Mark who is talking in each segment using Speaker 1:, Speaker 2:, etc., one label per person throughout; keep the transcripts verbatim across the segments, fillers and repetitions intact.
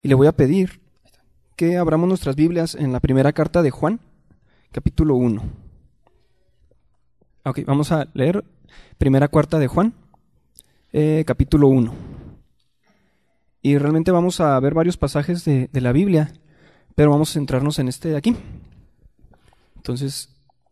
Speaker 1: Y le voy a pedir que abramos nuestras Biblias en la primera carta de Juan, capítulo uno. Ok, vamos a leer primera carta de Juan, eh, capítulo uno. Y realmente vamos a ver varios pasajes de, de la Biblia, pero vamos a centrarnos en este de aquí. Entonces,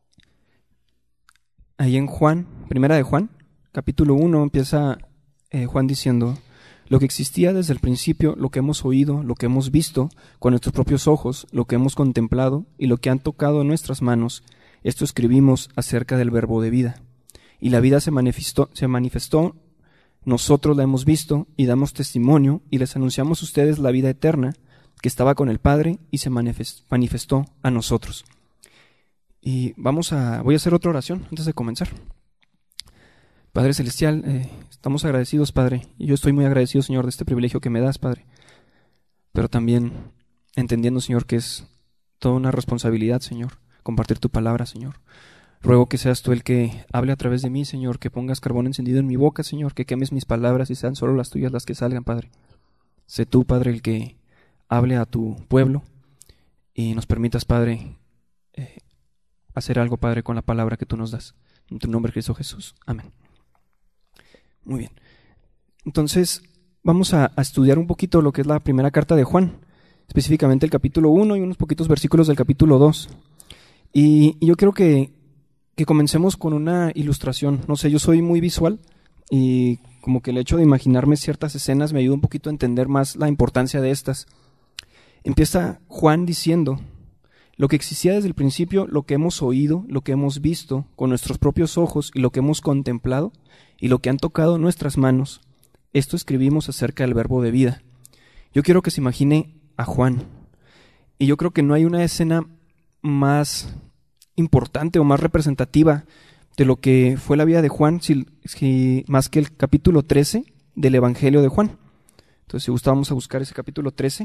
Speaker 1: ahí en Juan, primera de Juan, capítulo uno, empieza eh, Juan diciendo: lo que existía desde el principio, lo que hemos oído, lo que hemos visto con nuestros propios ojos, lo que hemos contemplado y lo que han tocado nuestras manos, esto escribimos acerca del verbo de vida. Y la vida se manifestó, se manifestó, nosotros la hemos visto y damos testimonio y les anunciamos a ustedes la vida eterna que estaba con el Padre y se manifestó a nosotros. Y vamos a, voy a hacer otra oración antes de comenzar. Padre Celestial, eh, estamos agradecidos, Padre, y yo estoy muy agradecido, Señor, de este privilegio que me das, Padre, pero también entendiendo, Señor, que es toda una responsabilidad, Señor, compartir tu palabra, Señor. Ruego que seas tú el que hable a través de mí, Señor, que pongas carbón encendido en mi boca, Señor, que quemes mis palabras y sean solo las tuyas las que salgan, Padre. Sé tú, Padre, el que hable a tu pueblo y nos permitas, Padre, eh, hacer algo, Padre, con la palabra que tú nos das. En tu nombre, Cristo Jesús. Amén. Muy bien. Entonces, vamos a, a estudiar un poquito lo que es la primera carta de Juan, específicamente el capítulo uno y unos poquitos versículos del capítulo dos. Y, y yo quiero que, que comencemos con una ilustración. No sé, yo soy muy visual y como que el hecho de imaginarme ciertas escenas me ayuda un poquito a entender más la importancia de estas. Empieza Juan diciendo: lo que existía desde el principio, lo que hemos oído, lo que hemos visto con nuestros propios ojos y lo que hemos contemplado y lo que han tocado nuestras manos, esto escribimos acerca del verbo de vida. Yo quiero que se imagine a Juan. Y yo creo que no hay una escena más importante o más representativa de lo que fue la vida de Juan, si, si, más que el capítulo trece del Evangelio de Juan. Entonces, si gusta, vamos a buscar ese capítulo trece.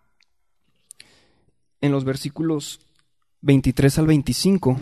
Speaker 1: En los versículos veintitrés al veinticinco,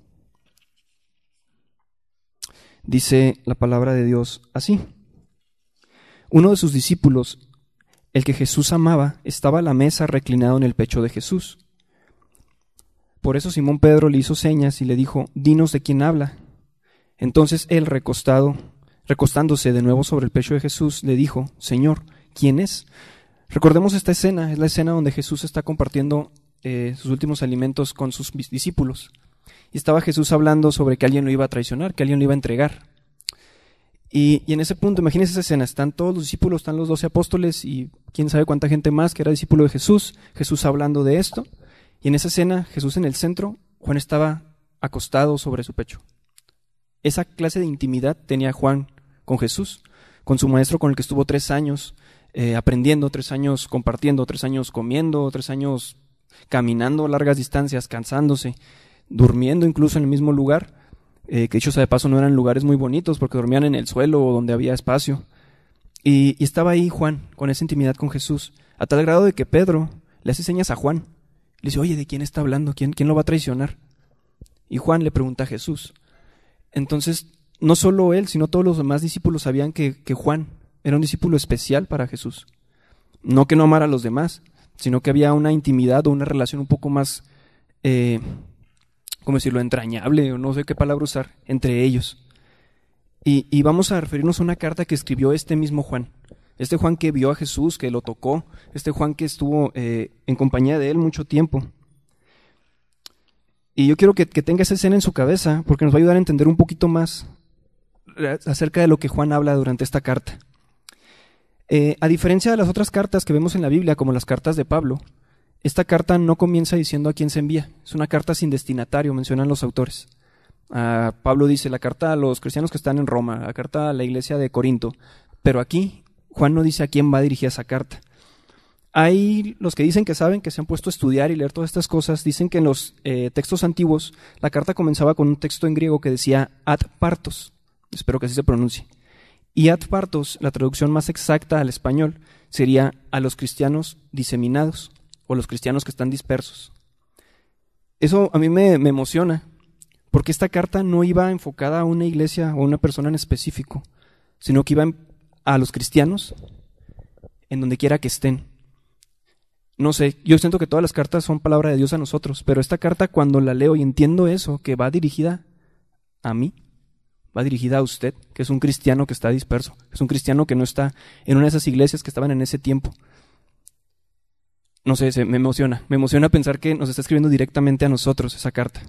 Speaker 1: dice la palabra de Dios así: uno de sus discípulos, el que Jesús amaba, estaba a la mesa reclinado en el pecho de Jesús. Por eso Simón Pedro le hizo señas y le dijo: dinos de quién habla. Entonces él, recostado, recostándose de nuevo sobre el pecho de Jesús, le dijo: Señor, ¿quién es? Recordemos esta escena, es la escena donde Jesús está compartiendo eh, sus últimos alimentos con sus discípulos. Y estaba Jesús hablando sobre que alguien lo iba a traicionar, que alguien lo iba a entregar. Y, y en ese punto, imagínense esa escena, están todos los discípulos, están los doce apóstoles y quién sabe cuánta gente más que era discípulo de Jesús, Jesús hablando de esto. Y en esa escena, Jesús en el centro, Juan estaba acostado sobre su pecho. Esa clase de intimidad tenía Juan con Jesús, con su maestro con el que estuvo tres años eh, aprendiendo, tres años compartiendo, tres años comiendo, tres años caminando largas distancias, cansándose, durmiendo incluso en el mismo lugar, eh, que dicho sea de paso no eran lugares muy bonitos porque dormían en el suelo o donde había espacio. Y, y estaba ahí Juan con esa intimidad con Jesús, a tal grado de que Pedro le hace señas a Juan. Le dice: oye, ¿de quién está hablando? ¿Quién, quién lo va a traicionar? Y Juan le pregunta a Jesús. Entonces, no solo él, sino todos los demás discípulos sabían que, que Juan era un discípulo especial para Jesús. No que no amara a los demás, sino que había una intimidad o una relación un poco más, eh, ¿cómo decirlo?, entrañable, o no sé qué palabra usar, entre ellos. Y, y vamos a referirnos a una carta que escribió este mismo Juan. Este Juan que vio a Jesús, que lo tocó, este Juan que estuvo eh, en compañía de él mucho tiempo. Y yo quiero que, que tenga esa escena en su cabeza, porque nos va a ayudar a entender un poquito más acerca de lo que Juan habla durante esta carta. Eh, a diferencia de las otras cartas que vemos en la Biblia, como las cartas de Pablo, esta carta no comienza diciendo a quién se envía. Es una carta sin destinatario, mencionan los autores. Uh, Pablo dice la carta a los cristianos que están en Roma, la carta a la iglesia de Corinto, pero aquí Juan no dice a quién va dirigida esa carta. Hay los que dicen que saben, que se han puesto a estudiar y leer todas estas cosas, dicen que en los eh, textos antiguos la carta comenzaba con un texto en griego que decía ad partos, espero que así se pronuncie. Y ad partos, la traducción más exacta al español, sería a los cristianos diseminados o los cristianos que están dispersos. Eso a mí me, me emociona, porque esta carta no iba enfocada a una iglesia o a una persona en específico, sino que iba a los cristianos en donde quiera que estén. no sé, yo siento que todas las cartas son palabra de Dios a nosotros, pero esta carta cuando la leo y entiendo eso, que va dirigida a mí, va dirigida a usted, que es un cristiano que está disperso, que es un cristiano que no está en una de esas iglesias que estaban en ese tiempo. No sé, se, me emociona, me emociona pensar que nos está escribiendo directamente a nosotros esa carta.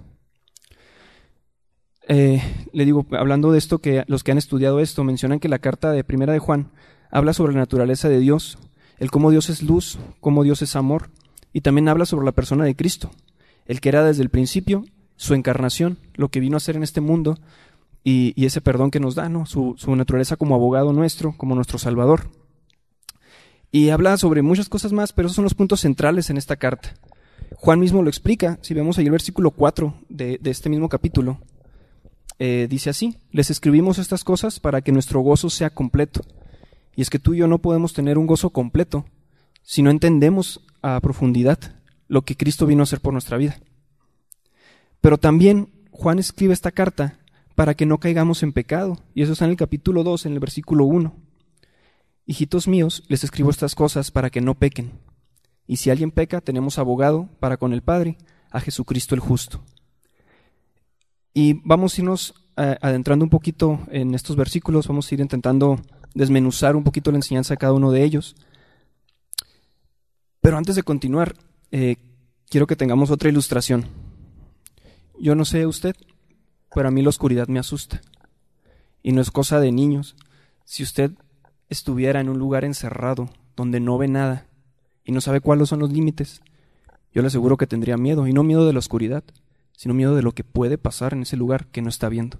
Speaker 1: Eh, le digo, hablando de esto, que los que han estudiado esto mencionan que la carta de Primera de Juan habla sobre la naturaleza de Dios, el cómo Dios es luz, cómo Dios es amor, y también habla sobre la persona de Cristo, el que era desde el principio, su encarnación, lo que vino a hacer en este mundo, y, y ese perdón que nos da, ¿no? Su, su naturaleza como abogado nuestro, como nuestro Salvador. Y habla sobre muchas cosas más, pero esos son los puntos centrales en esta carta. Juan mismo lo explica, si vemos ahí el versículo cuatro de, de este mismo capítulo, eh, dice así: les escribimos estas cosas para que nuestro gozo sea completo. Y es que tú y yo no podemos tener un gozo completo si no entendemos a profundidad lo que Cristo vino a hacer por nuestra vida. Pero también Juan escribe esta carta para que no caigamos en pecado, y eso está en el capítulo dos, en el versículo uno. Hijitos míos, les escribo estas cosas para que no pequen. Y si alguien peca, tenemos abogado para con el Padre, a Jesucristo el justo. Y vamos a irnos uh, adentrando un poquito en estos versículos, vamos a ir intentando desmenuzar un poquito la enseñanza de cada uno de ellos. Pero antes de continuar, eh, quiero que tengamos otra ilustración. Yo no sé usted, pero a mí la oscuridad me asusta. Y no es cosa de niños. Si usted estuviera en un lugar encerrado, donde no ve nada, y no sabe cuáles son los límites, yo le aseguro que tendría miedo, y no miedo de la oscuridad, sino miedo de lo que puede pasar en ese lugar que no está viendo.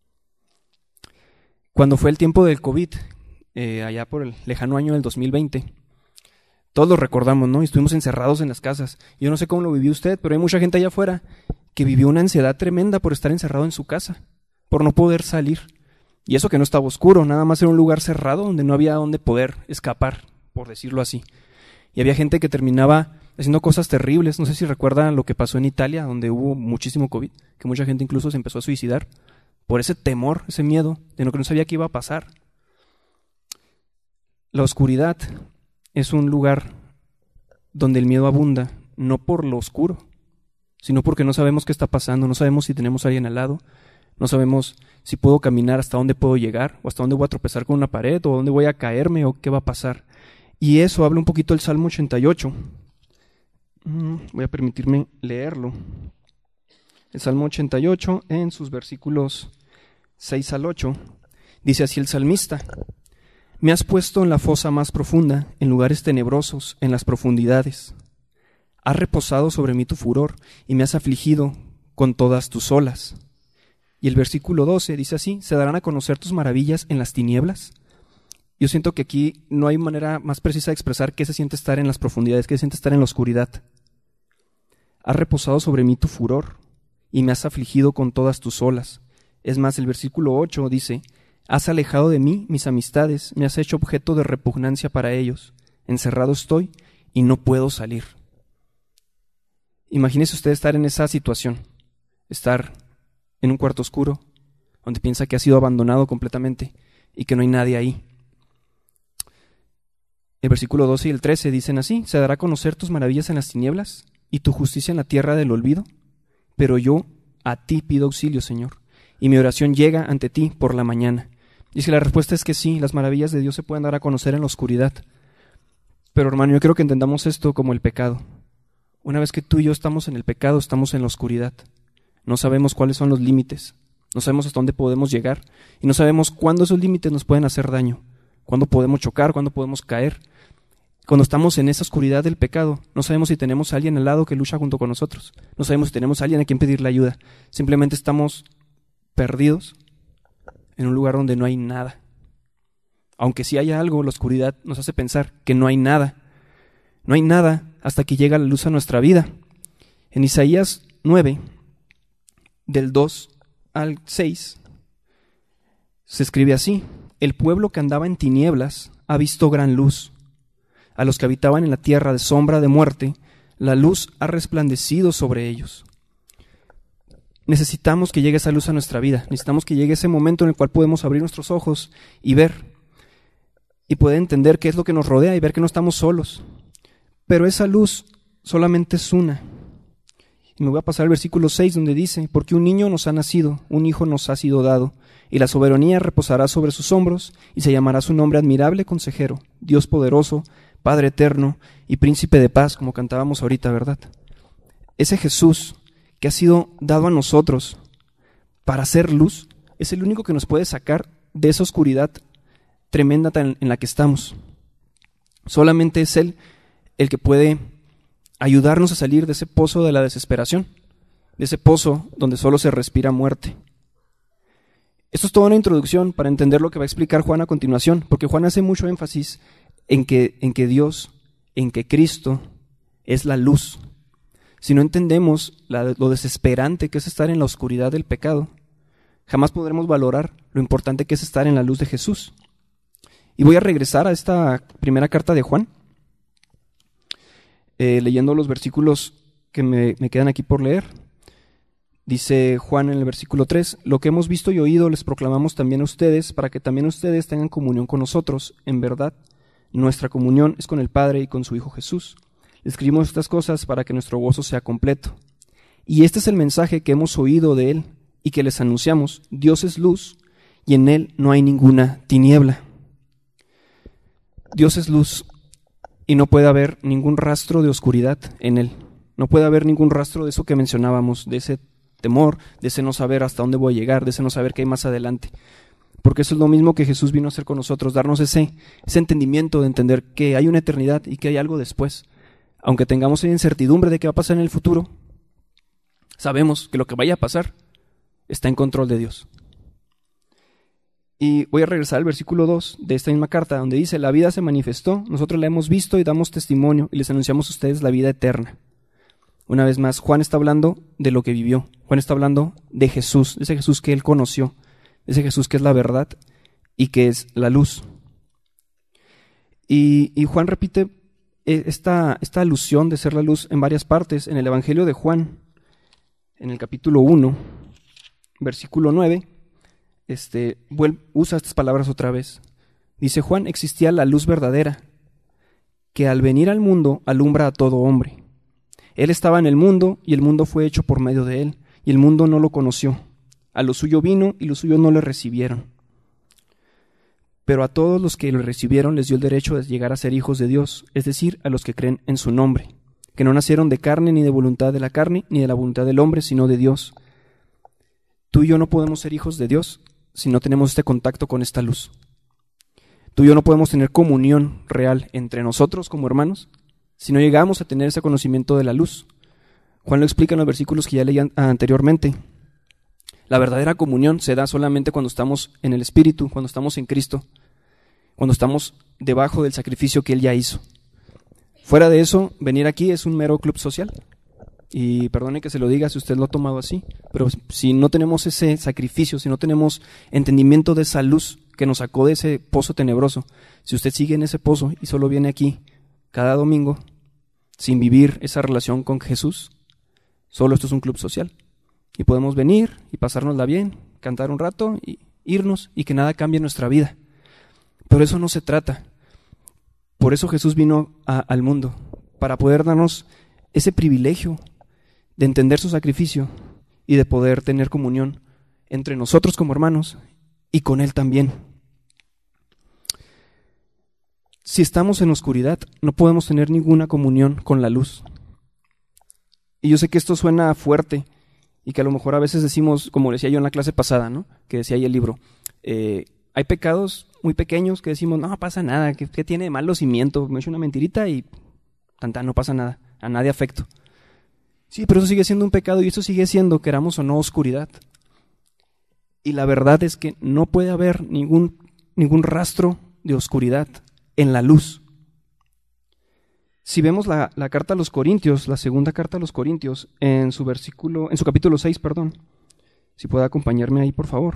Speaker 1: Cuando fue el tiempo del COVID, eh, allá por el lejano año del dos mil veinte, todos lo recordamos, ¿no? Y estuvimos encerrados en las casas. Yo no sé cómo lo vivió usted, pero hay mucha gente allá afuera que vivió una ansiedad tremenda por estar encerrado en su casa, por no poder salir. Y eso que no estaba oscuro, nada más era un lugar cerrado donde no había donde poder escapar, por decirlo así. Y había gente que terminaba haciendo cosas terribles. No sé si recuerdan lo que pasó en Italia, donde hubo muchísimo COVID, que mucha gente incluso se empezó a suicidar por ese temor, ese miedo de lo que no sabía qué iba a pasar. La oscuridad es un lugar donde el miedo abunda, no por lo oscuro, sino porque no sabemos qué está pasando, no sabemos si tenemos a alguien al lado, no sabemos si puedo caminar, hasta dónde puedo llegar, o hasta dónde voy a tropezar con una pared, o dónde voy a caerme, o qué va a pasar. Y eso habla un poquito el Salmo ochenta y ocho. Voy a permitirme leerlo. El Salmo ochenta y ocho, en sus versículos seis al ocho, dice así el salmista: me has puesto en la fosa más profunda, en lugares tenebrosos, en las profundidades. Has reposado sobre mí tu furor, y me has afligido con todas tus olas. Y el versículo doce dice así: ¿se darán a conocer tus maravillas en las tinieblas? Yo siento que aquí no hay manera más precisa de expresar qué se siente estar en las profundidades, qué se siente estar en la oscuridad. Has reposado sobre mí tu furor, y me has afligido con todas tus olas. Es más, el versículo ocho dice: has alejado de mí mis amistades, me has hecho objeto de repugnancia para ellos. Encerrado estoy y no puedo salir. Imagínese usted estar en esa situación, estar en un cuarto oscuro, donde piensa que ha sido abandonado completamente y que no hay nadie ahí. El versículo doce y el trece dicen así: ¿se dará a conocer tus maravillas en las tinieblas y tu justicia en la tierra del olvido? Pero yo a ti pido auxilio, Señor, y mi oración llega ante ti por la mañana. Y si la respuesta es que sí, las maravillas de Dios se pueden dar a conocer en la oscuridad. Pero hermano, yo creo que entendamos esto como el pecado. Una vez que tú y yo estamos en el pecado, estamos en la oscuridad. No sabemos cuáles son los límites, no sabemos hasta dónde podemos llegar, y no sabemos cuándo esos límites nos pueden hacer daño, cuándo podemos chocar, cuándo podemos caer. Cuando estamos en esa oscuridad del pecado, no sabemos si tenemos a alguien al lado que lucha junto con nosotros, no sabemos si tenemos a alguien a quien pedirle ayuda, simplemente estamos perdidos en un lugar donde no hay nada. Aunque sí haya algo, la oscuridad nos hace pensar que no hay nada. No hay nada hasta que llega la luz a nuestra vida. En Isaías nueve, del dos al seis, se escribe así: el pueblo que andaba en tinieblas ha visto gran luz. A los que habitaban en la tierra de sombra de muerte, la luz ha resplandecido sobre ellos. Necesitamos que llegue esa luz a nuestra vida. Necesitamos que llegue ese momento en el cual podemos abrir nuestros ojos y ver, y poder entender qué es lo que nos rodea y ver que no estamos solos. pero esa luz solamente es una. Y me voy a pasar al versículo seis, donde dice: porque un niño nos ha nacido, un hijo nos ha sido dado, y la soberanía reposará sobre sus hombros, y se llamará su nombre admirable consejero, Dios poderoso, Padre eterno y príncipe de paz, como cantábamos ahorita, ¿verdad? Ese Jesús que ha sido dado a nosotros para hacer luz, es el único que nos puede sacar de esa oscuridad tremenda en la que estamos. Solamente es Él el que puede ayudarnos a salir de ese pozo de la desesperación, de ese pozo donde solo se respira muerte. Esto es toda una introducción para entender lo que va a explicar Juan a continuación, porque Juan hace mucho énfasis en que, en que Dios, en que Cristo es la luz. Si no entendemos la, lo desesperante que es estar en la oscuridad del pecado, jamás podremos valorar lo importante que es estar en la luz de Jesús. Y voy a regresar a esta primera carta de Juan, eh, leyendo los versículos que me, me quedan aquí por leer. Dice Juan en el versículo tres: lo que hemos visto y oído les proclamamos también a ustedes, para que también ustedes tengan comunión con nosotros. En verdad, nuestra comunión es con el Padre y con su Hijo Jesús. Escribimos estas cosas para que nuestro gozo sea completo. Y este es el mensaje que hemos oído de Él y que les anunciamos: Dios es luz y en Él no hay ninguna tiniebla. Dios es luz y no puede haber ningún rastro de oscuridad en Él. No puede haber ningún rastro de eso que mencionábamos, de ese temor, de ese no saber hasta dónde voy a llegar, de ese no saber qué hay más adelante. Porque eso es lo mismo que Jesús vino a hacer con nosotros, darnos ese, ese entendimiento de entender que hay una eternidad y que hay algo después. Aunque tengamos incertidumbre de qué va a pasar en el futuro, sabemos que lo que vaya a pasar está en control de Dios. Y voy a regresar al versículo dos de esta misma carta, donde dice: la vida se manifestó, nosotros la hemos visto y damos testimonio y les anunciamos a ustedes la vida eterna. Una vez más, Juan está hablando de lo que vivió. Juan está hablando de Jesús, de ese Jesús que él conoció, de ese Jesús que es la verdad y que es la luz. Y, y Juan repite esta, esta alusión de ser la luz en varias partes. En el Evangelio de Juan, en el capítulo uno, versículo nueve, este, vuelve, usa estas palabras otra vez. Dice Juan: existía la luz verdadera, que al venir al mundo alumbra a todo hombre. Él estaba en el mundo y el mundo fue hecho por medio de él, y el mundo no lo conoció. A lo suyo vino y los suyos no le recibieron. Pero a todos los que le recibieron les dio el derecho de llegar a ser hijos de Dios, es decir, a los que creen en su nombre, que no nacieron de carne ni de voluntad de la carne ni de la voluntad del hombre, sino de Dios. Tú y yo no podemos ser hijos de Dios si no tenemos este contacto con esta luz. Tú y yo no podemos tener comunión real entre nosotros como hermanos si no llegamos a tener ese conocimiento de la luz. Juan lo explica en los versículos que ya leí anteriormente. La verdadera comunión se da solamente cuando estamos en el Espíritu, cuando estamos en Cristo, cuando estamos debajo del sacrificio que Él ya hizo. Fuera de eso, venir aquí es un mero club social. Y perdone que se lo diga si usted lo ha tomado así, pero si no tenemos ese sacrificio, si no tenemos entendimiento de esa luz que nos sacó de ese pozo tenebroso, si usted sigue en ese pozo y solo viene aquí cada domingo sin vivir esa relación con Jesús, solo esto es un club social. Y podemos venir y pasárnosla bien, cantar un rato y irnos y que nada cambie en nuestra vida. Pero eso no se trata. Por eso Jesús vino a, al mundo, para poder darnos ese privilegio de entender su sacrificio y de poder tener comunión entre nosotros como hermanos y con Él también. Si estamos en oscuridad, no podemos tener ninguna comunión con la luz. Y yo sé que esto suena fuerte y que a lo mejor a veces decimos, como decía yo en la clase pasada, ¿no? Que decía ahí el libro, eh, hay pecados muy pequeños que decimos, no pasa nada, ¿qué, qué tiene de malo si miento? Me echo una mentirita y tanta, no pasa nada, a nadie afecto. Sí, pero eso sigue siendo un pecado y eso sigue siendo, queramos o no, oscuridad. Y la verdad es que no puede haber ningún, ningún rastro de oscuridad en la luz. Si vemos la, la carta a los Corintios, la segunda carta a los Corintios, en su versículo, en su capítulo seis, perdón, si puede acompañarme ahí, por favor.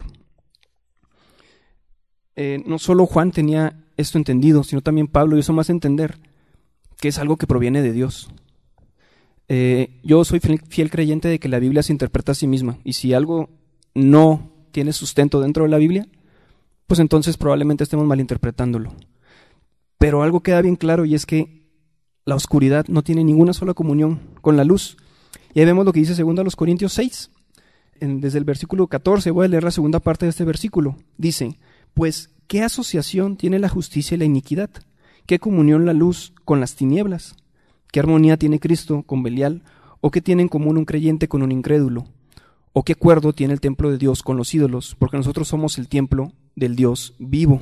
Speaker 1: Eh, no solo Juan tenía esto entendido, sino también Pablo, y eso más entender que es algo que proviene de Dios. Eh, yo soy fiel, fiel creyente de que la Biblia se interpreta a sí misma, y si algo no tiene sustento dentro de la Biblia, pues entonces probablemente estemos malinterpretándolo. Pero algo queda bien claro, y es que la oscuridad no tiene ninguna sola comunión con la luz. Y ahí vemos lo que dice dos Corintios seis. En, desde el versículo catorce, voy a leer la segunda parte de este versículo. Dice, pues, ¿qué asociación tiene la justicia y la iniquidad? ¿Qué comunión la luz con las tinieblas? ¿Qué armonía tiene Cristo con Belial? ¿O qué tiene en común un creyente con un incrédulo? ¿O qué acuerdo tiene el templo de Dios con los ídolos? Porque nosotros somos el templo del Dios vivo.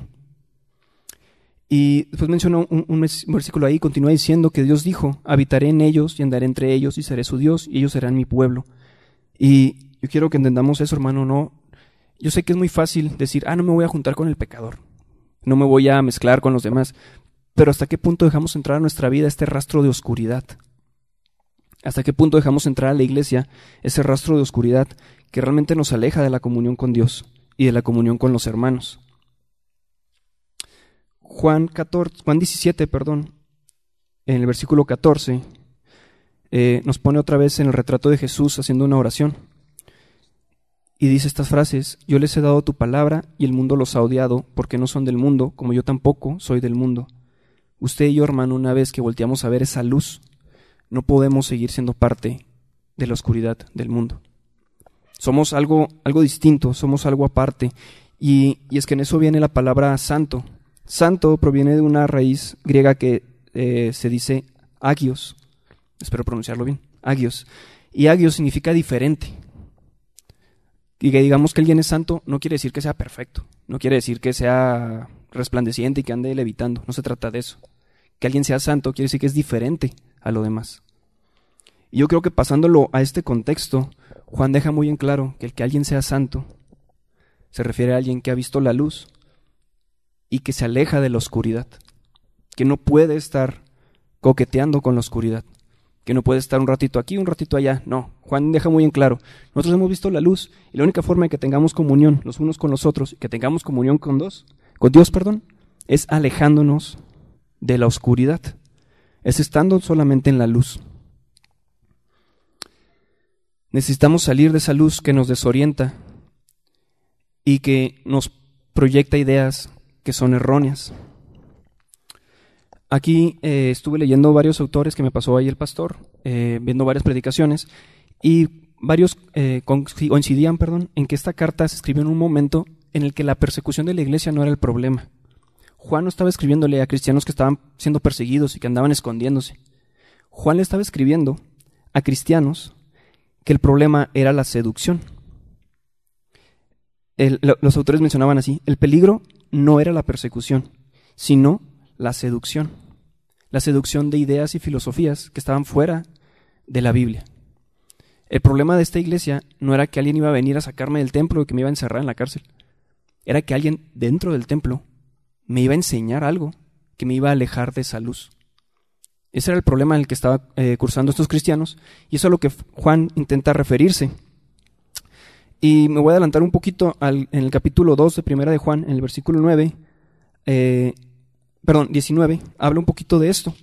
Speaker 1: Y después menciona un, un versículo ahí, continúa diciendo que Dios dijo, habitaré en ellos y andaré entre ellos y seré su Dios y ellos serán mi pueblo. Y yo quiero que entendamos eso, hermano, no. Yo sé que es muy fácil decir, ah, no me voy a juntar con el pecador, no me voy a mezclar con los demás, pero ¿hasta qué punto dejamos entrar a nuestra vida este rastro de oscuridad? ¿Hasta qué punto dejamos entrar a la iglesia ese rastro de oscuridad que realmente nos aleja de la comunión con Dios y de la comunión con los hermanos? Juan catorce, Juan diecisiete, perdón, en el versículo catorce, eh, nos pone otra vez en el retrato de Jesús haciendo una oración. Y dice estas frases, yo les he dado tu palabra y el mundo los ha odiado porque no son del mundo, como yo tampoco soy del mundo. Usted y yo, hermano, una vez que volteamos a ver esa luz, no podemos seguir siendo parte de la oscuridad del mundo. Somos algo, algo distinto, somos algo aparte. Y, y es que en eso viene la palabra santo. Santo proviene de una raíz griega que eh, se dice agios. Espero pronunciarlo bien. Agios. Y agios significa diferente. Y que digamos que alguien es santo no quiere decir que sea perfecto. No quiere decir que sea resplandeciente y que ande levitando. No se trata de eso. Que alguien sea santo quiere decir que es diferente a lo demás. Y yo creo que pasándolo a este contexto, Juan deja muy en claro que el que alguien sea santo se refiere a alguien que ha visto la luz y que se aleja de la oscuridad, que no puede estar coqueteando con la oscuridad, que no puede estar un ratito aquí, un ratito allá. No, Juan deja muy en claro, nosotros hemos visto la luz y la única forma de que tengamos comunión los unos con los otros, que tengamos comunión con Dios, con Dios, perdón, es alejándonos de la oscuridad, es estando solamente en la luz. Necesitamos salir de esa luz que nos desorienta y que nos proyecta ideas que son erróneas. Aquí eh, estuve leyendo varios autores que me pasó ahí el pastor, eh, viendo varias predicaciones, y varios eh, coincidían perdón, en que esta carta se escribió en un momento en el que la persecución de la iglesia no era el problema. Juan no estaba escribiéndole a cristianos que estaban siendo perseguidos y que andaban escondiéndose. Juan le estaba escribiendo a cristianos que el problema era la seducción. El, lo, los autores mencionaban así, el peligro no era la persecución, sino la seducción. La seducción de ideas y filosofías que estaban fuera de la Biblia. El problema de esta iglesia no era que alguien iba a venir a sacarme del templo y que me iba a encerrar en la cárcel. Era que alguien dentro del templo me iba a enseñar algo que me iba a alejar de esa luz. Ese era el problema en el que estaban eh, cursando estos cristianos, y eso es a lo que Juan intenta referirse. Y me voy a adelantar un poquito al, en el capítulo dos de Primera de Juan, en el versículo nueve, eh, perdón, diecinueve, habla un poquito de esto.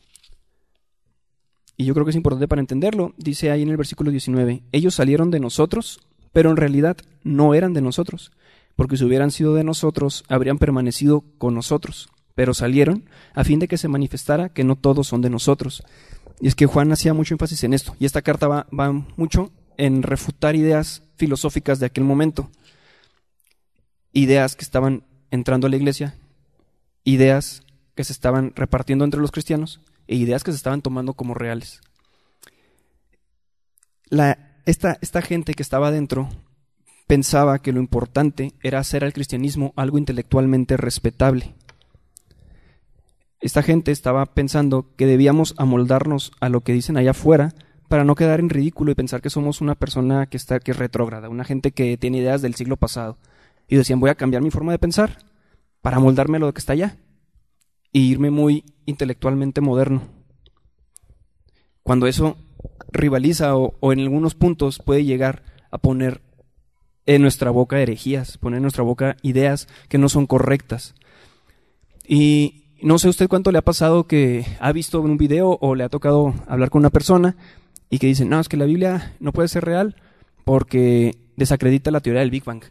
Speaker 1: Y yo creo que es importante para entenderlo. Dice ahí en el versículo diecinueve, ellos salieron de nosotros, pero en realidad no eran de nosotros, porque si hubieran sido de nosotros, habrían permanecido con nosotros. Pero salieron a fin de que se manifestara que no todos son de nosotros. Y es que Juan hacía mucho énfasis en esto, y esta carta va, va mucho en refutar ideas filosóficas de aquel momento, ideas que estaban entrando a la iglesia, ideas que se estaban repartiendo entre los cristianos e ideas que se estaban tomando como reales. La, esta, esta gente que estaba adentro pensaba que lo importante era hacer al cristianismo algo intelectualmente respetable. Esta gente estaba pensando que debíamos amoldarnos a lo que dicen allá afuera para no quedar en ridículo y pensar que somos una persona que está que es retrógrada, una gente que tiene ideas del siglo pasado. Y decían, voy a cambiar mi forma de pensar para amoldarme a lo que está allá y irme muy intelectualmente moderno. Cuando eso rivaliza o, o en algunos puntos puede llegar a poner en nuestra boca herejías, poner en nuestra boca ideas que no son correctas. Y no sé usted cuánto le ha pasado que ha visto un video o le ha tocado hablar con una persona y que dicen, no, es que la Biblia no puede ser real porque desacredita la teoría del Big Bang.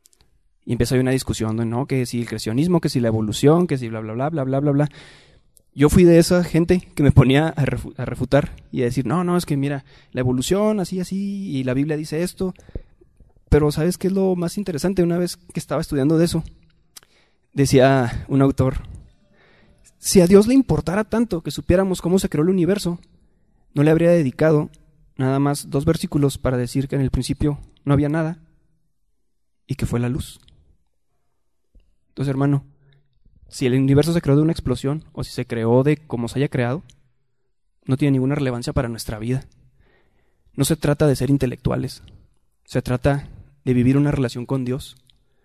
Speaker 1: Y empieza ahí una discusión, ¿no? Que si el creacionismo, que si la evolución, que si bla, bla, bla, bla, bla, bla, bla. Yo fui de esa gente que me ponía a, refu- a refutar y a decir, no, no, es que mira, la evolución, así, así, y la Biblia dice esto. Pero ¿sabes qué es lo más interesante? Una vez que estaba estudiando de eso, decía un autor, si a Dios le importara tanto que supiéramos cómo se creó el universo, no le habría dedicado nada más dos versículos para decir que en el principio no había nada y que fue la luz. Entonces, hermano, si el universo se creó de una explosión o si se creó de como se haya creado, no tiene ninguna relevancia para nuestra vida. No se trata de ser intelectuales, se trata de vivir una relación con Dios.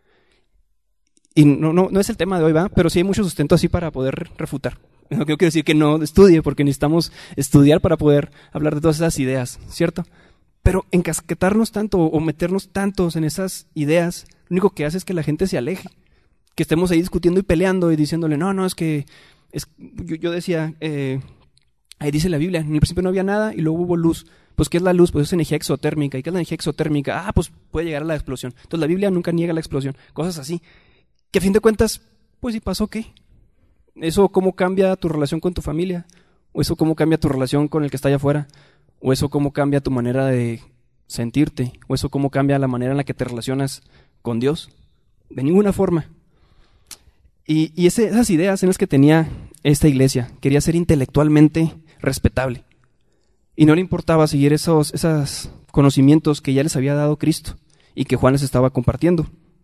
Speaker 1: Y no, no, no es el tema de hoy, ¿va? Pero sí hay mucho sustento así para poder refutar. No quiero decir que no estudie, porque necesitamos estudiar para poder hablar de todas esas ideas, ¿cierto? Pero encasquetarnos tanto o meternos tantos en esas ideas, lo único que hace es que la gente se aleje. Que estemos ahí discutiendo y peleando y diciéndole, no, no, es que... Es, yo, yo decía, eh, ahí dice la Biblia, en el principio no había nada y luego hubo luz. Pues, ¿qué es la luz? Pues es energía exotérmica. ¿Y qué es la energía exotérmica? Ah, pues puede llegar a la explosión. Entonces la Biblia nunca niega la explosión. Cosas así. Que a fin de cuentas, pues si pasó, ¿qué? ¿Eso cómo cambia tu relación con tu familia? ¿O eso cómo cambia tu relación con el que está allá afuera? ¿O eso cómo cambia tu manera de sentirte? ¿O eso cómo cambia la manera en la que te relacionas con Dios? De ninguna forma. Y, y ese, esas ideas en las que tenía esta iglesia, quería ser intelectualmente respetable. Y no le importaba seguir esos, esos conocimientos que ya les había dado Cristo y que Juan les estaba compartiendo.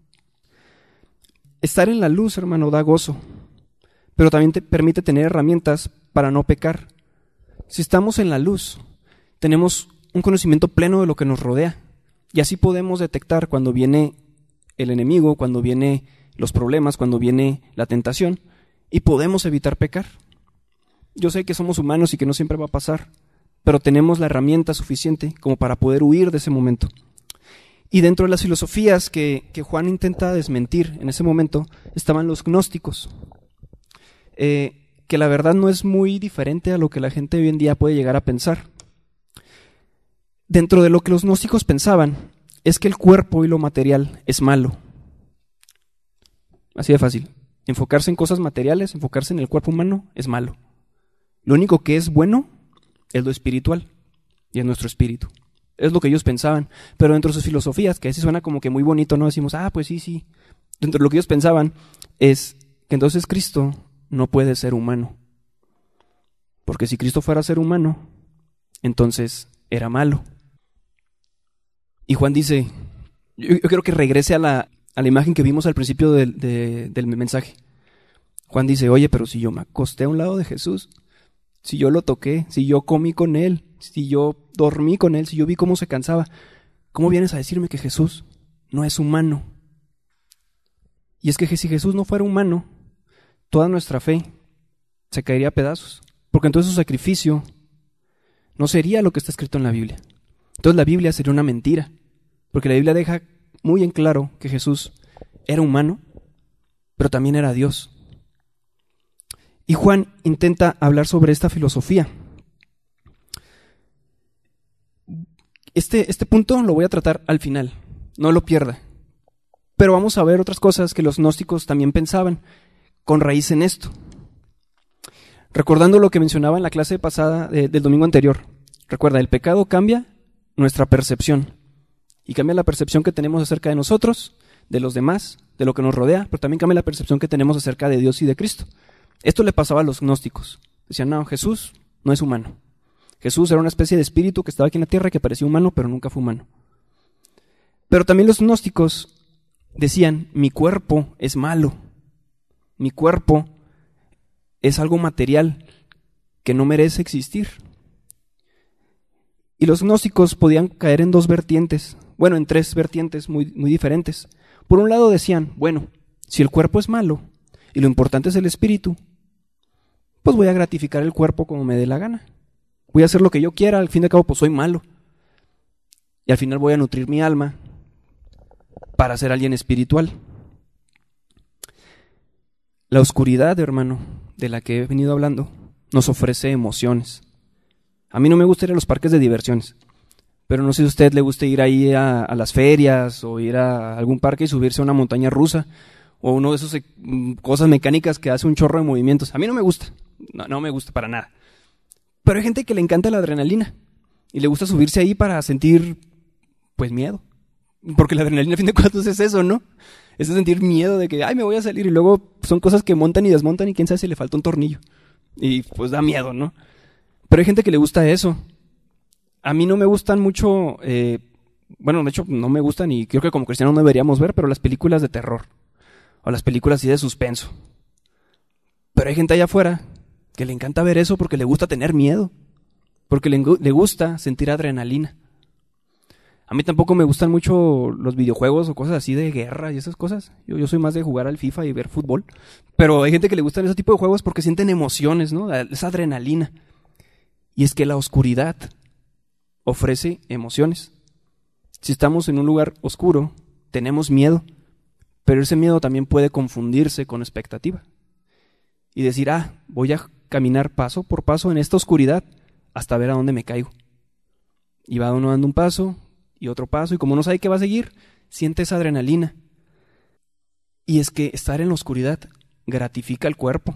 Speaker 1: Estar en la luz, hermano, da gozo, pero también te permite tener herramientas para no pecar. Si estamos en la luz, tenemos un conocimiento pleno de lo que nos rodea y así podemos detectar cuando viene el enemigo, cuando vienen los problemas, cuando viene la tentación y podemos evitar pecar. Yo sé que somos humanos y que no siempre va a pasar, pero tenemos la herramienta suficiente como para poder huir de ese momento. Y dentro de las filosofías que, que Juan intenta desmentir en ese momento estaban los gnósticos, eh, que la verdad no es muy diferente a lo que la gente hoy en día puede llegar a pensar. Dentro de lo que los gnósticos pensaban es que el cuerpo y lo material es malo. Así de fácil. Enfocarse en cosas materiales, enfocarse en el cuerpo humano es malo. Lo único que es bueno es lo espiritual y es nuestro espíritu. Es lo que ellos pensaban, pero dentro de sus filosofías, que así suena como que muy bonito, ¿no? Decimos, ah, pues sí, sí. Dentro de lo que ellos pensaban es que entonces Cristo no puede ser humano. Porque si Cristo fuera ser humano, entonces era malo. Y Juan dice, yo, yo quiero que regrese a la, a la imagen que vimos al principio del, de, del mensaje. Juan dice, oye, pero si yo me acosté a un lado de Jesús, si yo lo toqué, si yo comí con Él, si yo dormí con Él, si yo vi cómo se cansaba, ¿cómo vienes a decirme que Jesús no es humano? Y es que si Jesús no fuera humano, toda nuestra fe se caería a pedazos, porque entonces su sacrificio no sería lo que está escrito en la Biblia. Entonces la Biblia sería una mentira, porque la Biblia deja muy en claro que Jesús era humano, pero también era Dios. Y Juan intenta hablar sobre esta filosofía. Este, este punto lo voy a tratar al final, no lo pierda. Pero vamos a ver otras cosas que los gnósticos también pensaban, con raíz en esto. Recordando lo que mencionaba en la clase pasada de, del domingo anterior. Recuerda, el pecado cambia nuestra percepción. Y cambia la percepción que tenemos acerca de nosotros, de los demás, de lo que nos rodea, pero también cambia la percepción que tenemos acerca de Dios y de Cristo. Esto le pasaba a los gnósticos. Decían, no, Jesús no es humano. Jesús era una especie de espíritu que estaba aquí en la tierra y que parecía humano, pero nunca fue humano. Pero también los gnósticos decían, mi cuerpo es malo. Mi cuerpo es algo material que no merece existir. Y los gnósticos podían caer en dos vertientes, bueno, en tres vertientes muy, muy diferentes. Por un lado decían, bueno, si el cuerpo es malo y lo importante es el espíritu, pues voy a gratificar el cuerpo como me dé la gana. Voy a hacer lo que yo quiera, al fin y al cabo pues soy malo. Y al final voy a nutrir mi alma para ser alguien espiritual. La oscuridad, hermano, de la que he venido hablando, nos ofrece emociones. A mí no me gusta ir a los parques de diversiones, pero no sé si a usted le gusta ir ahí a, a las ferias o ir a algún parque y subirse a una montaña rusa o uno de esos eh, cosas mecánicas que hace un chorro de movimientos. A mí no me gusta, no, no me gusta para nada. Pero hay gente que le encanta la adrenalina y le gusta subirse ahí para sentir, pues, miedo. Porque la adrenalina, a fin de cuentas, es eso, ¿no? Es sentir miedo de que, ay, me voy a salir, y luego son cosas que montan y desmontan y quién sabe si le falta un tornillo. Y pues da miedo, ¿no? Pero hay gente que le gusta eso. A mí no me gustan mucho, eh, bueno, de hecho no me gustan y creo que como cristianos no deberíamos ver, pero las películas de terror o las películas así de suspenso. Pero hay gente allá afuera que le encanta ver eso porque le gusta tener miedo, porque le, le gusta sentir adrenalina. A mí tampoco me gustan mucho los videojuegos o cosas así de guerra y esas cosas. Yo, yo soy más de jugar al FIFA y ver fútbol. Pero hay gente que le gustan ese tipo de juegos porque sienten emociones, ¿no? Esa adrenalina. Y es que la oscuridad ofrece emociones. Si estamos en un lugar oscuro, tenemos miedo. Pero ese miedo también puede confundirse con expectativa. Y decir, ah, voy a caminar paso por paso en esta oscuridad hasta ver a dónde me caigo. Y va uno dando un paso y otro paso, y como no sabe qué va a seguir, siente esa adrenalina. Y es que estar en la oscuridad gratifica el cuerpo.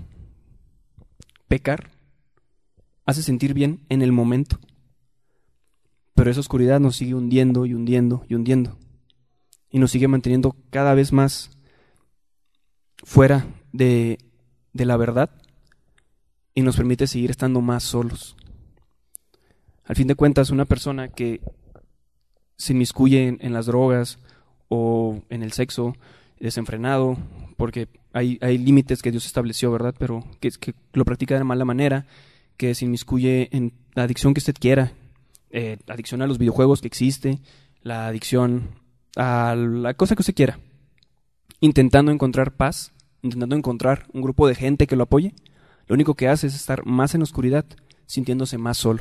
Speaker 1: Pecar hace sentir bien en el momento. Pero esa oscuridad nos sigue hundiendo y hundiendo y hundiendo. Y nos sigue manteniendo cada vez más fuera de, de la verdad y nos permite seguir estando más solos. Al fin de cuentas, una persona que se inmiscuye en, en las drogas o en el sexo desenfrenado, porque hay, hay límites que Dios estableció, ¿verdad? Pero que, que lo practica de mala manera, que se inmiscuye en la adicción que usted quiera, eh, la adicción a los videojuegos que existe, la adicción a la cosa que usted quiera, intentando encontrar paz, intentando encontrar un grupo de gente que lo apoye, lo único que hace es estar más en la oscuridad, sintiéndose más solo.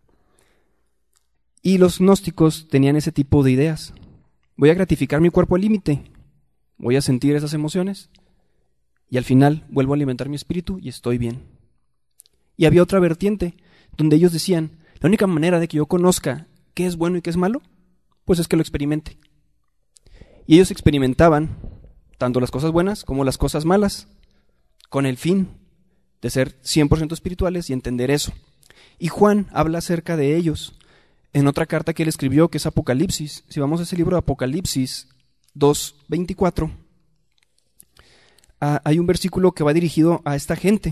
Speaker 1: Y los gnósticos tenían ese tipo de ideas. Voy a gratificar mi cuerpo al límite, voy a sentir esas emociones y al final vuelvo a alimentar mi espíritu y estoy bien. Y había otra vertiente donde ellos decían, la única manera de que yo conozca qué es bueno y qué es malo, pues es que lo experimente. Y ellos experimentaban tanto las cosas buenas como las cosas malas, con el fin de ser cien por ciento espirituales y entender eso. Y Juan habla acerca de ellos en otra carta que él escribió, que es Apocalipsis. Si vamos a ese libro de Apocalipsis dos veinticuatro, ah, hay un versículo que va dirigido a esta gente.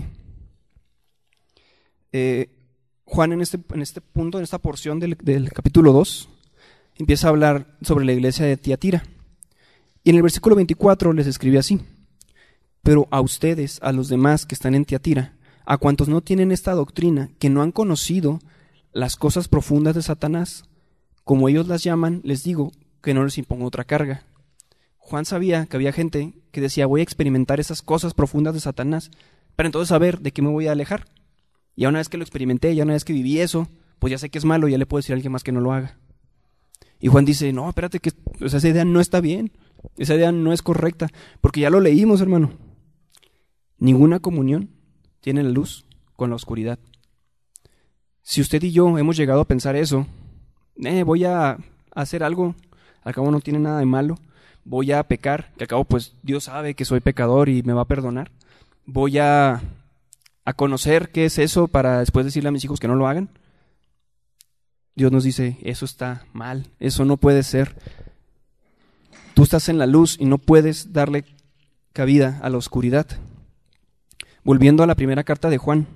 Speaker 1: Eh, Juan en este, en este punto, en esta porción del, del capítulo dos, empieza a hablar sobre la iglesia de Tiatira. Y en el versículo veinticuatro les escribe así: pero a ustedes, a los demás que están en Tiatira, a cuantos no tienen esta doctrina, que no han conocido las cosas profundas de Satanás, como ellos las llaman, les digo que no les impongo otra carga. Juan sabía que había gente que decía, voy a experimentar esas cosas profundas de Satanás, para entonces saber de qué me voy a alejar. Y una vez que lo experimenté, ya una vez que viví eso, pues ya sé que es malo, ya le puedo decir a alguien más que no lo haga. Y Juan dice, no, espérate, que o sea, esa idea no está bien, esa idea no es correcta, porque ya lo leímos, hermano. Ninguna comunión tiene la luz con la oscuridad. Si usted y yo hemos llegado a pensar eso, eh, voy a hacer algo, al cabo no tiene nada de malo, voy a pecar, que al cabo pues Dios sabe que soy pecador y me va a perdonar, voy a, a conocer qué es eso para después decirle a mis hijos que no lo hagan. Dios nos dice, eso está mal, eso no puede ser. Tú estás en la luz y no puedes darle cabida a la oscuridad. Volviendo a la primera carta de Juan,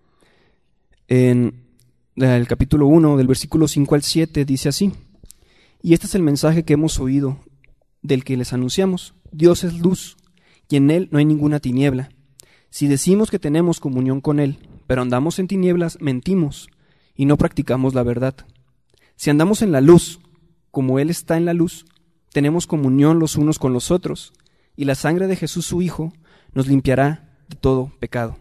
Speaker 1: en el capítulo uno, del versículo cinco al siete, dice así: y este es el mensaje que hemos oído, del que les anunciamos. Dios es luz, y en Él no hay ninguna tiniebla. Si decimos que tenemos comunión con Él, pero andamos en tinieblas, mentimos, y no practicamos la verdad. Si andamos en la luz, como Él está en la luz, tenemos comunión los unos con los otros, y la sangre de Jesús su Hijo nos limpiará de todo pecado.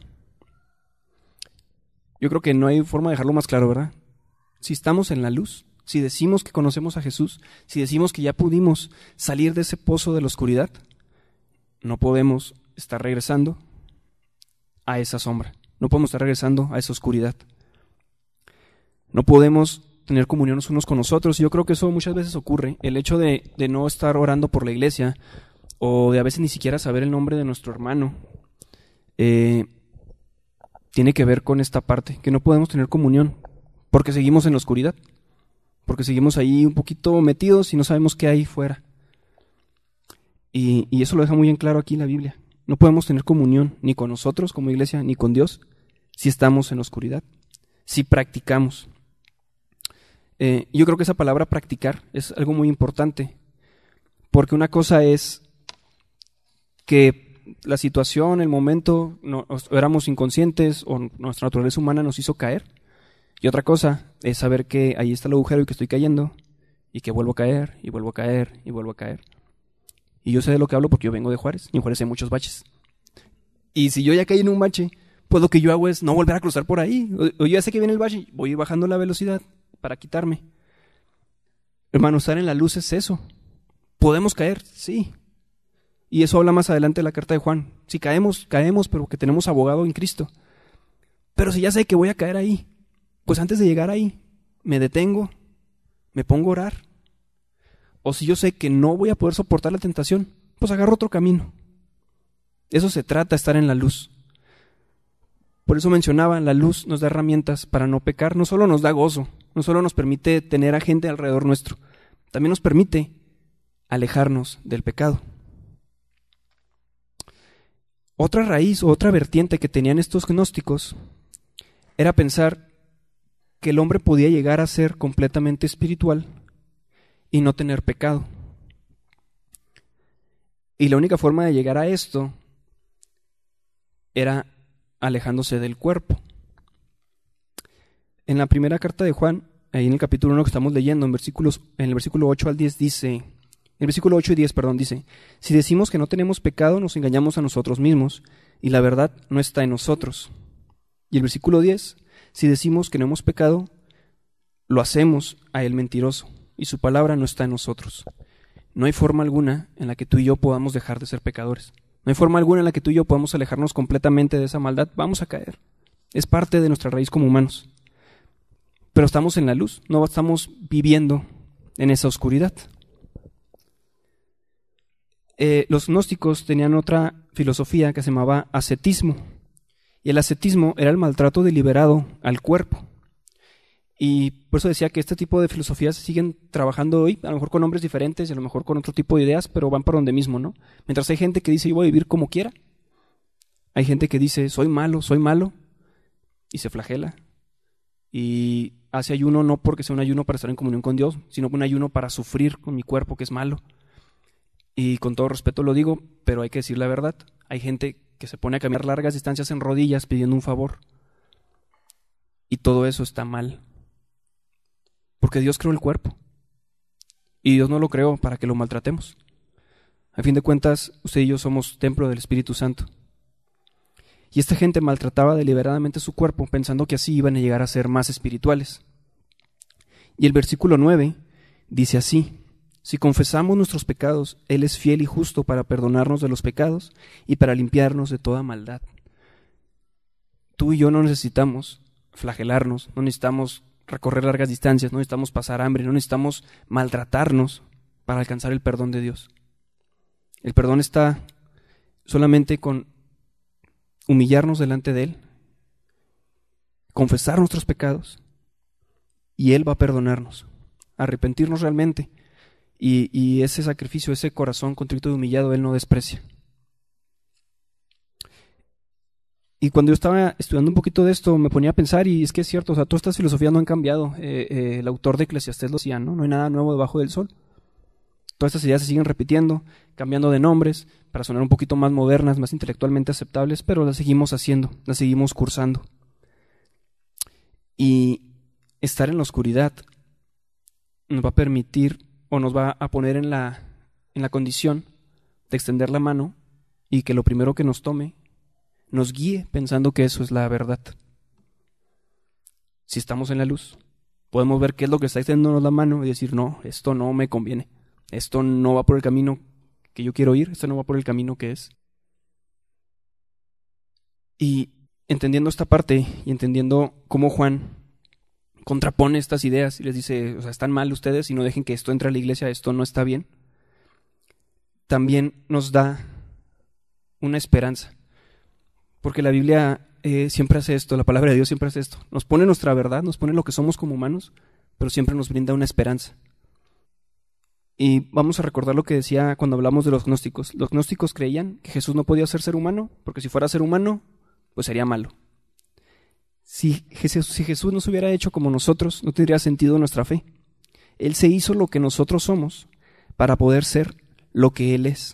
Speaker 1: Yo creo que no hay forma de dejarlo más claro, ¿verdad? Si estamos en la luz, si decimos que conocemos a Jesús, si decimos que ya pudimos salir de ese pozo de la oscuridad, no podemos estar regresando a esa sombra, no podemos estar regresando a esa oscuridad. No podemos tener comunión los unos con los otros, y yo creo que eso muchas veces ocurre, el hecho de, de no estar orando por la iglesia, o de a veces ni siquiera saber el nombre de nuestro hermano, eh, tiene que ver con esta parte, que no podemos tener comunión porque seguimos en la oscuridad, porque seguimos ahí un poquito metidos y no sabemos qué hay fuera. Y, y eso lo deja muy en claro aquí en la Biblia. No podemos tener comunión ni con nosotros como iglesia, ni con Dios, si estamos en la oscuridad, si practicamos. Eh, yo creo que esa palabra practicar es algo muy importante, porque una cosa es que la situación, el momento, no, éramos inconscientes o nuestra naturaleza humana nos hizo caer, y otra cosa es saber que ahí está el agujero y que estoy cayendo, y que vuelvo a caer, y vuelvo a caer, y vuelvo a caer. Y yo sé de lo que hablo porque yo vengo de Juárez, y en Juárez hay muchos baches. Y si yo ya caí en un bache, pues lo que yo hago es no volver a cruzar por ahí. O, o yo ya sé que viene el bache, voy bajando la velocidad para quitarme. Hermano, estar en la luz es eso. ¿Podemos caer? Sí. Y eso habla más adelante de la carta de Juan. Si caemos, caemos, pero que tenemos abogado en Cristo. Pero si ya sé que voy a caer ahí, pues antes de llegar ahí, me detengo, me pongo a orar. O si yo sé que no voy a poder soportar la tentación, pues agarro otro camino. Eso se trata, estar en la luz. Por eso mencionaba, la luz nos da herramientas para no pecar. No solo nos da gozo, no solo nos permite tener a gente alrededor nuestro, también nos permite alejarnos del pecado. Otra raíz o otra vertiente que tenían estos gnósticos era pensar que el hombre podía llegar a ser completamente espiritual y no tener pecado. Y la única forma de llegar a esto era alejándose del cuerpo. En la primera carta de Juan, ahí en el capítulo uno que estamos leyendo, en versículos, en el versículo ocho al diez dice, en el versículo ocho y diez, perdón, dice, si decimos que no tenemos pecado, nos engañamos a nosotros mismos, y la verdad no está en nosotros. Y el versículo diez, si decimos que no hemos pecado, lo hacemos a él mentiroso, y su palabra no está en nosotros. No hay forma alguna en la que tú y yo podamos dejar de ser pecadores. No hay forma alguna en la que tú y yo podamos alejarnos completamente de esa maldad. Vamos a caer. Es parte de nuestra raíz como humanos. Pero estamos en la luz, no estamos viviendo en esa oscuridad. Eh, los gnósticos tenían otra filosofía que se llamaba ascetismo. Y el ascetismo era el maltrato deliberado al cuerpo. Y por eso decía que este tipo de filosofías siguen trabajando hoy, a lo mejor con nombres diferentes y a lo mejor con otro tipo de ideas, pero van por donde mismo, ¿no? Mientras hay gente que dice, yo voy a vivir como quiera, hay gente que dice, soy malo, soy malo, y se flagela. Y hace ayuno no porque sea un ayuno para estar en comunión con Dios, sino un ayuno para sufrir con mi cuerpo que es malo. Y con todo respeto lo digo, pero hay que decir la verdad. Hay gente que se pone a caminar largas distancias en rodillas pidiendo un favor. Y todo eso está mal. Porque Dios creó el cuerpo. Y Dios no lo creó para que lo maltratemos. A fin de cuentas, usted y yo somos templo del Espíritu Santo. Y esta gente maltrataba deliberadamente su cuerpo, pensando que así iban a llegar a ser más espirituales. Y el versículo nueve dice así, si confesamos nuestros pecados, Él es fiel y justo para perdonarnos de los pecados y para limpiarnos de toda maldad. Tú y yo no necesitamos flagelarnos, no necesitamos recorrer largas distancias, no necesitamos pasar hambre, no necesitamos maltratarnos para alcanzar el perdón de Dios. El perdón está solamente con humillarnos delante de Él, confesar nuestros pecados y Él va a perdonarnos, arrepentirnos realmente y, y ese sacrificio, ese corazón contrito y humillado Él no desprecia. Y cuando yo estaba estudiando un poquito de esto, me ponía a pensar, y es que es cierto, o sea, todas estas filosofías no han cambiado. Eh, eh, el autor de Eclesiastés lo decía, ¿no? No hay nada nuevo debajo del sol. Todas estas ideas se siguen repitiendo, cambiando de nombres, para sonar un poquito más modernas, más intelectualmente aceptables, pero las seguimos haciendo, las seguimos cursando. Y estar en la oscuridad nos va a permitir, o nos va a poner en la, en la condición de extender la mano y que lo primero que nos tome nos guíe pensando que eso es la verdad. Si estamos en la luz, podemos ver qué es lo que está extendiéndonos la mano y decir, no, esto no me conviene, esto no va por el camino que yo quiero ir, esto no va por el camino que es. Y entendiendo esta parte y entendiendo cómo Juan contrapone estas ideas y les dice, o sea, están mal ustedes y no dejen que esto entre a la iglesia, esto no está bien, también nos da una esperanza. Porque la Biblia eh, siempre hace esto, la palabra de Dios siempre hace esto. Nos pone nuestra verdad, nos pone lo que somos como humanos, pero siempre nos brinda una esperanza. Y vamos a recordar lo que decía cuando hablamos de los gnósticos. Los gnósticos creían que Jesús no podía ser ser humano, porque si fuera ser humano, pues sería malo. Si Jesús, si Jesús no se hubiera hecho como nosotros, no tendría sentido nuestra fe. Él se hizo lo que nosotros somos para poder ser lo que Él es.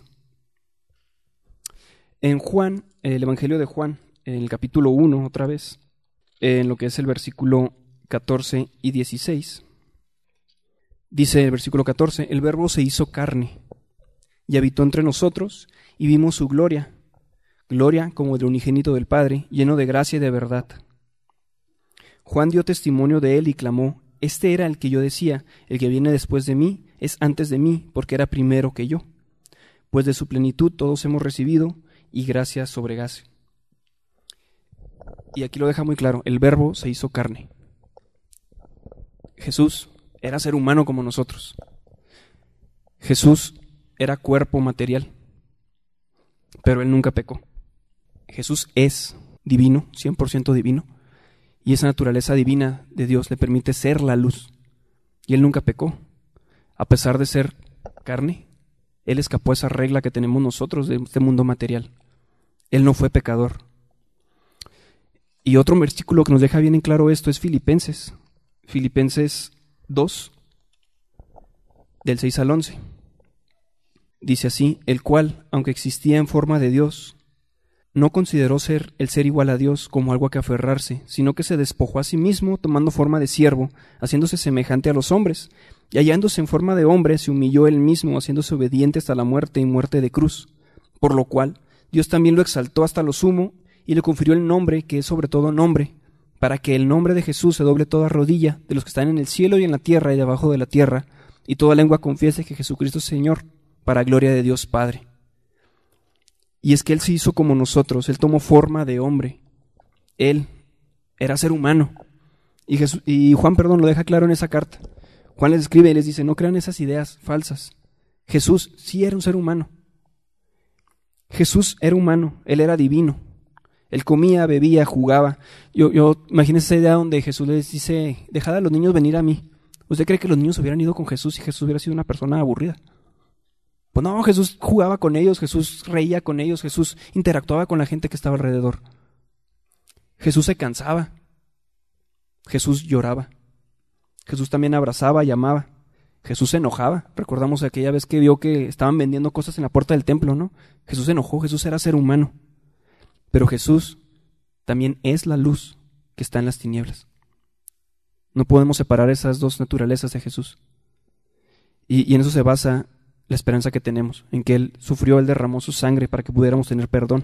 Speaker 1: En Juan, el Evangelio de Juan, en el capítulo uno, otra vez, en lo que es el versículo catorce y dieciséis, dice el versículo catorce, el Verbo se hizo carne y habitó entre nosotros y vimos su gloria, gloria como del unigénito del Padre, lleno de gracia y de verdad. Juan dio testimonio de él y clamó, este era el que yo decía, el que viene después de mí es antes de mí, porque era primero que yo. Pues de su plenitud todos hemos recibido, y gracia sobre gracia. Y aquí lo deja muy claro, el Verbo se hizo carne. Jesús era ser humano como nosotros. Jesús era cuerpo material, pero Él nunca pecó. Jesús es divino, cien por ciento divino, y esa naturaleza divina de Dios le permite ser la luz. Y Él nunca pecó. A pesar de ser carne, Él escapó a esa regla que tenemos nosotros de este mundo material. Él no fue pecador. Y otro versículo que nos deja bien en claro esto es Filipenses. Filipenses dos, del seis al once. Dice así, el cual, aunque existía en forma de Dios, no consideró ser el ser igual a Dios como algo a que aferrarse, sino que se despojó a sí mismo, tomando forma de siervo, haciéndose semejante a los hombres, y hallándose en forma de hombre, se humilló él mismo, haciéndose obediente hasta la muerte y muerte de cruz. Por lo cual, Dios también lo exaltó hasta lo sumo, y le confirió el nombre que es sobre todo nombre, para que el nombre de Jesús se doble toda rodilla de los que están en el cielo y en la tierra y debajo de la tierra, y toda lengua confiese que Jesucristo es Señor, para gloria de Dios Padre. Y es que Él se hizo como nosotros, Él tomó forma de hombre. Él era ser humano. Y, Jesús, y Juan, perdón, lo deja claro en esa carta. Juan les escribe y les dice, no crean esas ideas falsas. Jesús sí era un ser humano. Jesús era humano, Él era divino. Él comía, bebía, jugaba. Yo, yo imagínense esa idea donde Jesús les dice, dejad a los niños venir a mí. ¿Usted cree que los niños hubieran ido con Jesús si Jesús hubiera sido una persona aburrida? Pues no, Jesús jugaba con ellos, Jesús reía con ellos, Jesús interactuaba con la gente que estaba alrededor. Jesús se cansaba, Jesús lloraba, Jesús también abrazaba y amaba, Jesús se enojaba. Recordamos aquella vez que vio que estaban vendiendo cosas en la puerta del templo, ¿no? Jesús se enojó, Jesús era ser humano. Pero Jesús también es la luz que está en las tinieblas. No podemos separar esas dos naturalezas de Jesús. Y, y en eso se basa la esperanza que tenemos, en que Él sufrió, Él derramó su sangre para que pudiéramos tener perdón.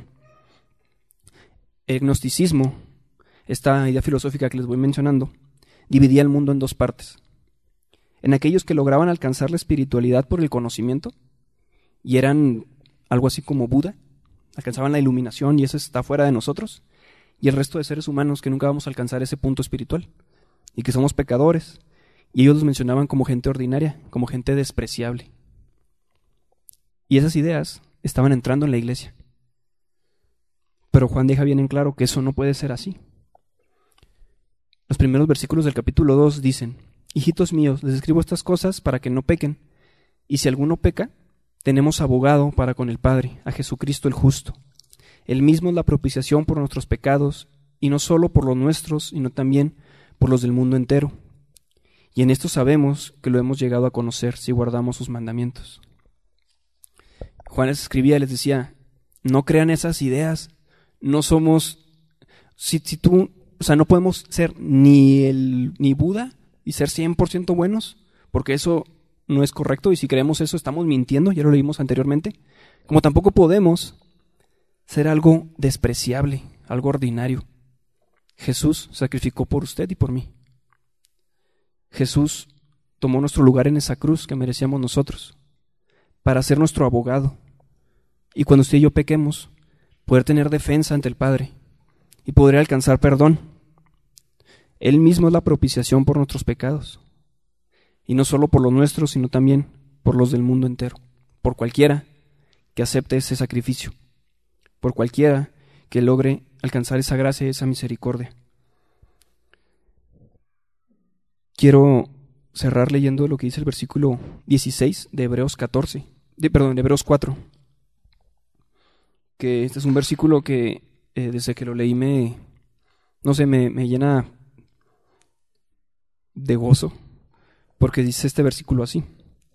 Speaker 1: El gnosticismo, esta idea filosófica que les voy mencionando, dividía el mundo en dos partes. En aquellos que lograban alcanzar la espiritualidad por el conocimiento, y eran algo así como Buda, alcanzaban la iluminación y eso está fuera de nosotros, y el resto de seres humanos que nunca vamos a alcanzar ese punto espiritual, y que somos pecadores, y ellos los mencionaban como gente ordinaria, como gente despreciable. Y esas ideas estaban entrando en la iglesia. Pero Juan deja bien en claro que eso no puede ser así. Los primeros versículos del capítulo dos dicen, hijitos míos, les escribo estas cosas para que no pequen, y si alguno peca, tenemos abogado para con el Padre, a Jesucristo el justo. Él mismo es la propiciación por nuestros pecados, y no solo por los nuestros, sino también por los del mundo entero. Y en esto sabemos que lo hemos llegado a conocer si guardamos sus mandamientos. Juan les escribía y les decía, no crean esas ideas, no somos, si, si tú, o sea, no podemos ser ni el ni Buda y ser cien por ciento buenos, porque eso no es correcto, y si creemos eso estamos mintiendo, ya lo leímos anteriormente, como tampoco podemos ser algo despreciable, algo ordinario. Jesús sacrificó por usted y por mí. Jesús tomó nuestro lugar en esa cruz que merecíamos nosotros, para ser nuestro abogado, y cuando usted y yo pequemos, poder tener defensa ante el Padre, y poder alcanzar perdón. Él mismo es la propiciación por nuestros pecados, y no solo por los nuestros, sino también por los del mundo entero, por cualquiera que acepte ese sacrificio, por cualquiera que logre alcanzar esa gracia y esa misericordia. Quiero cerrar leyendo lo que dice el versículo dieciséis de Hebreos catorce, de, perdón, de Hebreos cuatro, que este es un versículo que eh, desde que lo leí me, no sé, me, me llena de gozo, porque dice este versículo así.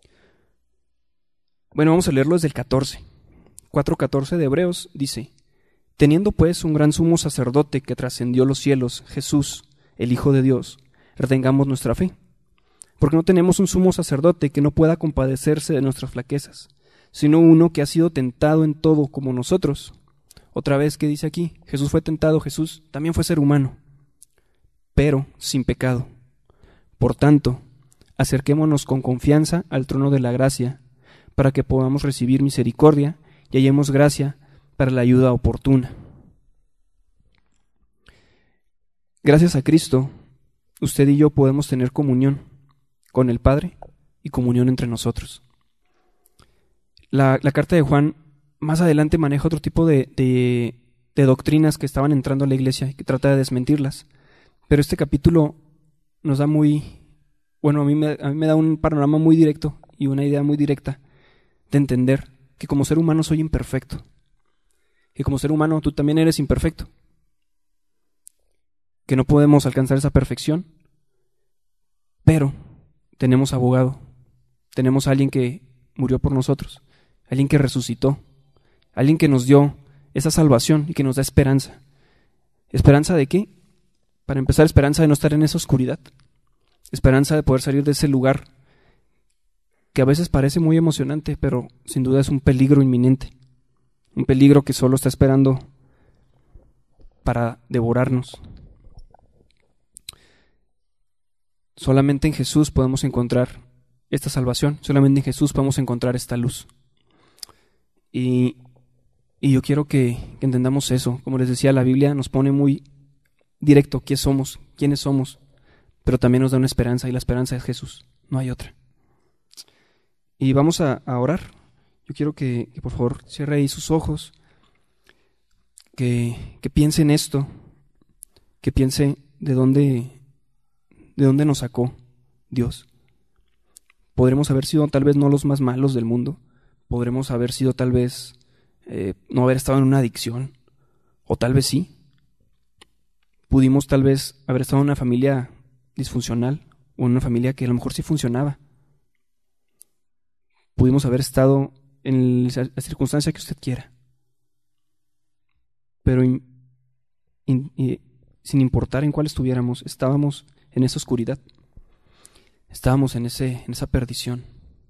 Speaker 1: Bueno, vamos a leerlo desde el catorce. cuatro catorce de Hebreos dice: teniendo pues un gran sumo sacerdote que trascendió los cielos, Jesús, el Hijo de Dios, retengamos nuestra fe, porque no tenemos un sumo sacerdote que no pueda compadecerse de nuestras flaquezas, sino uno que ha sido tentado en todo como nosotros. Otra vez, ¿qué dice aquí? Jesús fue tentado, Jesús también fue ser humano, pero sin pecado. Por tanto, acerquémonos con confianza al trono de la gracia, para que podamos recibir misericordia y hallemos gracia para la ayuda oportuna. Gracias a Cristo, usted y yo podemos tener comunión con el Padre y comunión entre nosotros. La, la carta de Juan más adelante maneja otro tipo de, de, de doctrinas que estaban entrando a la iglesia y que trata de desmentirlas. Pero este capítulo nos da muy, bueno, a mí, me, a mí me da un panorama muy directo y una idea muy directa de entender que como ser humano soy imperfecto. Que como ser humano tú también eres imperfecto. Que no podemos alcanzar esa perfección, pero tenemos abogado, tenemos a alguien que murió por nosotros, alguien que resucitó, alguien que nos dio esa salvación y que nos da esperanza. ¿Esperanza de qué? Para empezar, esperanza de no estar en esa oscuridad, esperanza de poder salir de ese lugar que a veces parece muy emocionante, pero sin duda es un peligro inminente, un peligro que solo está esperando para devorarnos. Solamente en Jesús podemos encontrar esta salvación, solamente en Jesús podemos encontrar esta luz. Y, y yo quiero que, que entendamos eso. Como les decía, la Biblia nos pone muy directo quiénes somos, quiénes somos, pero también nos da una esperanza, y la esperanza es Jesús, no hay otra. Y vamos a, a orar. Yo quiero que, que por favor cierre ahí sus ojos, que, que piense en esto, que piense de dónde... ¿De dónde nos sacó Dios? Podremos haber sido tal vez no los más malos del mundo, podremos haber sido tal vez eh, no haber estado en una adicción, o tal vez sí. Pudimos tal vez haber estado en una familia disfuncional, o en una familia que a lo mejor sí funcionaba. Pudimos haber estado en la circunstancia que usted quiera. Pero in, in, in, sin importar en cuál estuviéramos, estábamos en esa oscuridad, estábamos en, ese, en esa perdición.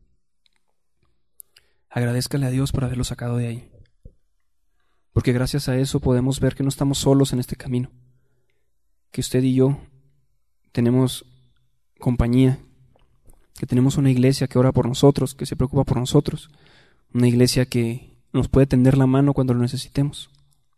Speaker 1: Agradézcale a Dios por haberlo sacado de ahí, porque gracias a eso podemos ver que no estamos solos en este camino, que usted y yo tenemos compañía, que tenemos una iglesia que ora por nosotros, que se preocupa por nosotros, una iglesia que nos puede tender la mano cuando lo necesitemos.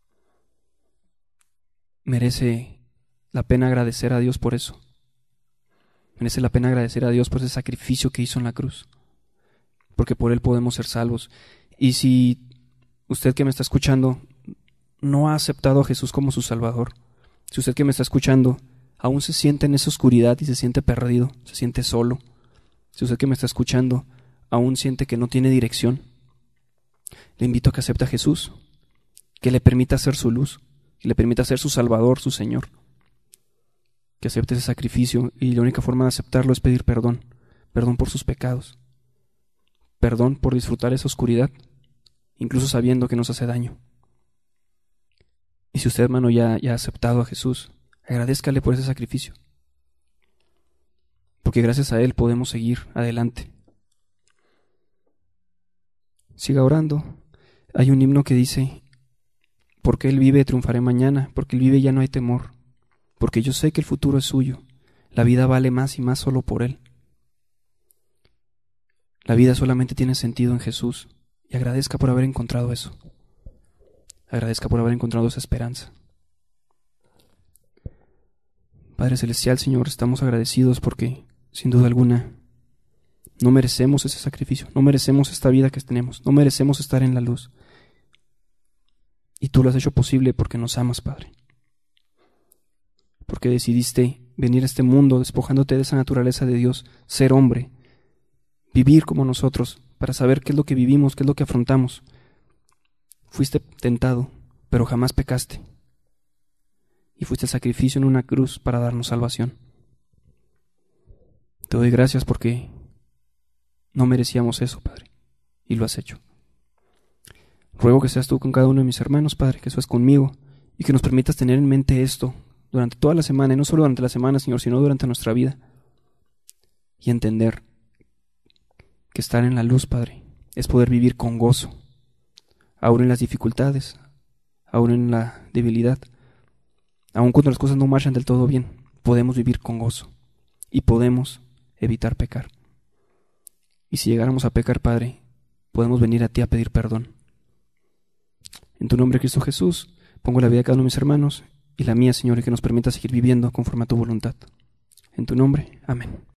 Speaker 1: Merece la pena agradecer a Dios por eso. Merece la pena agradecer a Dios por ese sacrificio que hizo en la cruz, porque por Él podemos ser salvos. Y si usted que me está escuchando no ha aceptado a Jesús como su Salvador, si usted que me está escuchando aún se siente en esa oscuridad y se siente perdido, se siente solo, si usted que me está escuchando aún siente que no tiene dirección, le invito a que acepte a Jesús, que le permita ser su luz, que le permita ser su Salvador, su Señor, que acepte ese sacrificio, y la única forma de aceptarlo es pedir perdón, perdón por sus pecados, perdón por disfrutar esa oscuridad, incluso sabiendo que nos hace daño. Y si usted, hermano, ya, ya ha aceptado a Jesús, agradézcale por ese sacrificio, porque gracias a Él podemos seguir adelante. Siga orando. Hay un himno que dice: porque Él vive, triunfaré mañana, porque Él vive, ya no hay temor. Porque yo sé que el futuro es suyo, la vida vale más y más solo por Él. La vida solamente tiene sentido en Jesús, y agradezca por haber encontrado eso. Agradezca por haber encontrado esa esperanza. Padre Celestial, Señor, estamos agradecidos porque, sin duda alguna, no merecemos ese sacrificio, no merecemos esta vida que tenemos, no merecemos estar en la luz. Y tú lo has hecho posible porque nos amas, Padre. Porque decidiste venir a este mundo despojándote de esa naturaleza de Dios, ser hombre, vivir como nosotros, para saber qué es lo que vivimos, qué es lo que afrontamos. Fuiste tentado, pero jamás pecaste. Y fuiste el sacrificio en una cruz para darnos salvación. Te doy gracias porque no merecíamos eso, Padre, y lo has hecho. Ruego que seas tú con cada uno de mis hermanos, Padre, que seas conmigo, y que nos permitas tener en mente esto durante toda la semana, y no solo durante la semana, Señor, sino durante nuestra vida, y entender que estar en la luz, Padre, es poder vivir con gozo, aún en las dificultades, aún en la debilidad, aún cuando las cosas no marchan del todo bien, podemos vivir con gozo, y podemos evitar pecar. Y si llegáramos a pecar, Padre, podemos venir a ti a pedir perdón. En tu nombre, Cristo Jesús, pongo la vida de cada uno de mis hermanos y la mía, Señor, y que nos permita seguir viviendo conforme a tu voluntad. En tu nombre, amén.